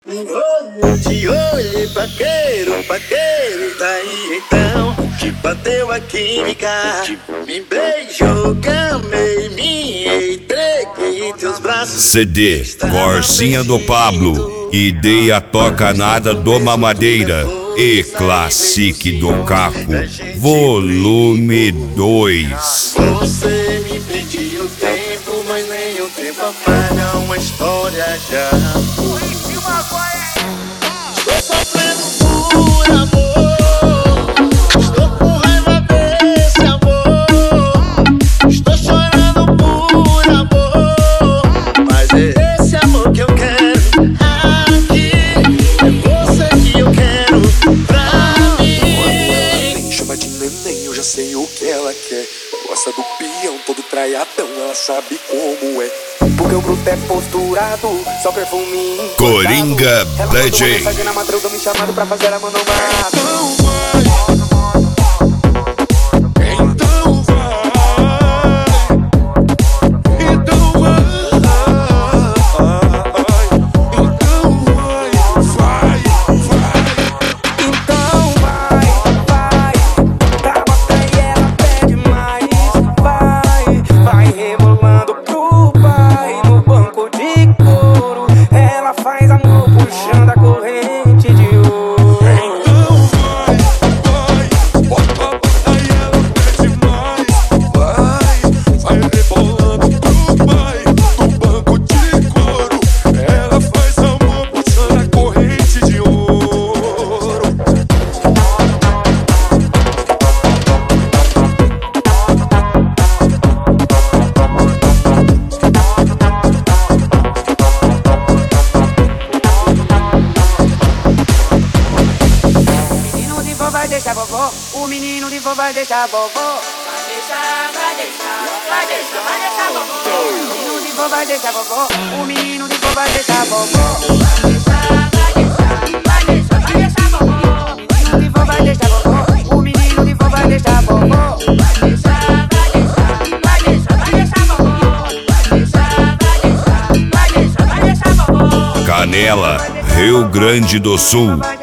De olho, paqueiro, daí então que bateu a química. Me beijou, camei, me entreguei teus braços. CD Corsinha do Pablo, Ideia Toca Nada do Mamadeira e Classic do Caco, volume 2. Você me pediu tempo, mas nem o tempo apaga uma história já. Estou sofrendo por amor, estou com raiva desse amor, estou chorando por amor, mas é esse amor que eu quero aqui, é você que eu quero pra mim. Chama de neném, eu já sei o que ela quer. Gosta do peão, todo traiadão, ela sabe como é. Porque o grupo é posturado, só perfume. Coringa DJ. Mensagem na madruga me chamando pra fazer a manomata. Faz amor puxando a corrente de ouro. Então vai, bota aí ela pede mais. Vai rebolando pro pai do banco de couro. Ela faz amor puxando a corrente de ouro. Vai deixar vovó, o menino de vó vai deixar vovó. Vai deixar, vai deixar, vai deixar, vai deixar vovó. O menino de vó vai deixar vovó, o menino de vó vai deixar vovó. Vai deixar, vai deixar, vai deixar, vai deixar vovó. O menino de vó vai deixar vovó, o menino de vó vai deixar vovó. Vai deixar, vai deixar, vai deixar, vai deixar vovó. Vai deixar, vai deixar, vai deixar, vai deixar vovó. Canela, Rio Grande do Sul.